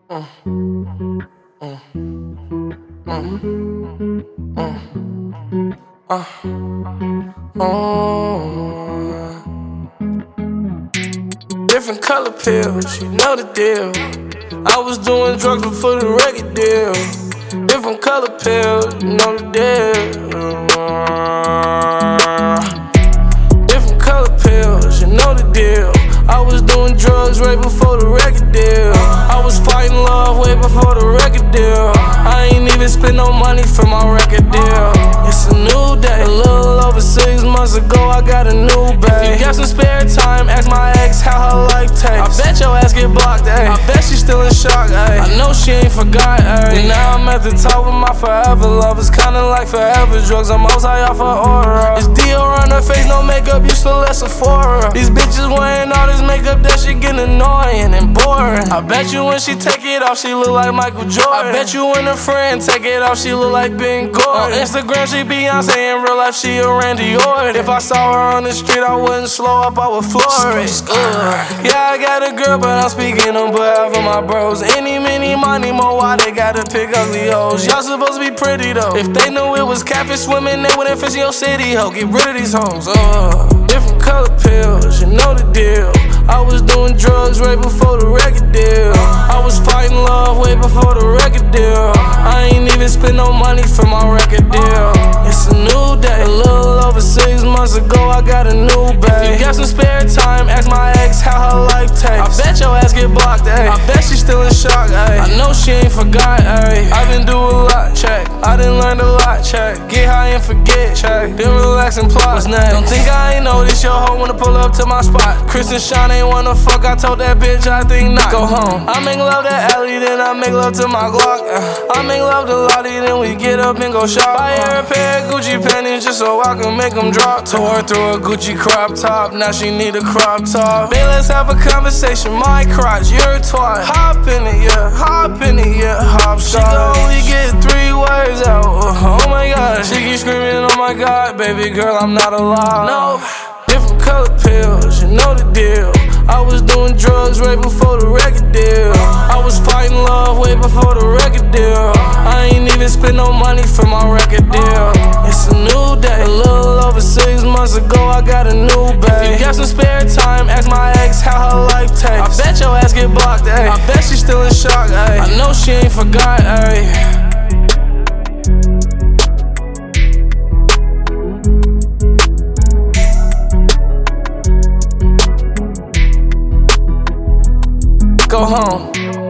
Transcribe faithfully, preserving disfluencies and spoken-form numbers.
Uh, uh, uh, uh, uh. Different color pills, you know the deal. I was doing drugs before the record deal. Different color pills, you know the deal. Different color pills, you know the deal. I was doing drugs right before the record deal. I was fighting love way before the record deal. I ain't even spend no money for my record deal. It's a new day. A little over six months ago, I got a new bag. If you got some spare time, ask my ex how her life tastes. I bet your ass get blocked, ayy. I bet she still in shock, ayy. I know she ain't forgot, ayy. Now I'm at the top of my forever love. It's kinda like forever drugs. I'm outside off her aura. It's Dior on her face, no makeup, you still at Sephora. These bitches wearing all this makeup, that shit getting annoying and boring. I bet you when she take it off, she look like Michael Jordan. I bet you when her friend take it off, she look like Ben Gordon. On Instagram, she Beyonce, in real life, she a Randy Orton. If I saw her on the street, I wouldn't slow up, I would floor it. Ugh. Yeah, I got a girl, but I'm speaking on behalf of my bros. Any, many, money, more, why they gotta pick ugly hoes? Y'all supposed to be pretty though. If they knew it was catfish swimming, they wouldn't fish in your city, ho. Get rid of these hoes. Uh. Different color pills, you know the deal. I was doing drugs right before the record deal. I was fighting love way before the record deal. I ain't even spend no money for my record deal. It's a new day. A little over six months ago, I got a new bag. If you got some spare time, ask my ex how her life tastes. I bet your ass get blocked, ayy. I bet she still in shock, ayy. I know she ain't forgot, ayy. I been do a lot, check. I done learned a lot, check. Get high and forget, check. Then relax and plot. What's next? Don't think I ain't know this. Your hoe wanna pull up to my spot. Chris and Sean ain't wanna fuck. I told that bitch I think not. Go home. I make love to Ellie, then I make love to my Glock. I make love to Lottie, then we get up and go shop. Buy her a pair of Gucci panties just so I can make them drop. Tore her through a Gucci crop top. Now she need a crop top. Babe, let's have a conversation. My crotch, you're a twat. Hop in it, yeah. Hop in it, yeah. Hop She can only get three words out. Oh my god. She keep screaming, oh my god. Baby girl, I'm not alive. No. Different color pills, you know the deal. I was doing drugs right before the record deal. I was fighting love way before the record deal. I ain't even spend no money for my record deal. It's a new day. A little over six months ago, I got a new bag. If you got some spare time, ask my ex how her life tastes. I bet your ass get blocked, ayy. I bet she still in shock, ayy. I know she ain't forgot, ayy. Go home.